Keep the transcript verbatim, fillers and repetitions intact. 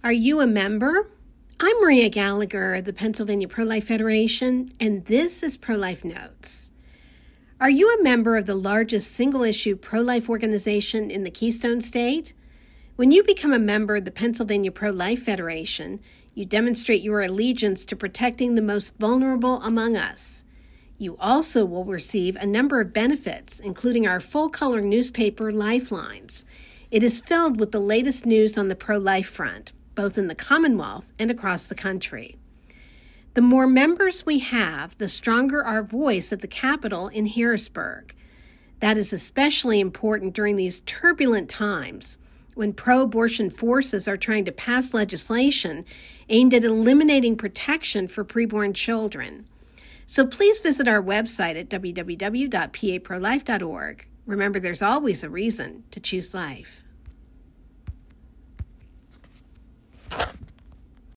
Are you a member? I'm Maria Gallagher of the Pennsylvania Pro-Life Federation, and this is Pro-Life Notes. Are you a member of the largest single-issue pro-life organization in the Keystone State? When you become a member of the Pennsylvania Pro-Life Federation, you demonstrate your allegiance to protecting the most vulnerable among us. You also will receive a number of benefits, including our full-color newspaper, Lifelines. It is filled with the latest news on the pro-life front, both in the Commonwealth and across the country. The more members we have, the stronger our voice at the Capitol in Harrisburg. That is especially important during these turbulent times when pro-abortion forces are trying to pass legislation aimed at eliminating protection for preborn children. So please visit our website at w w w dot p a pro life dot org. Remember, there's always a reason to choose life.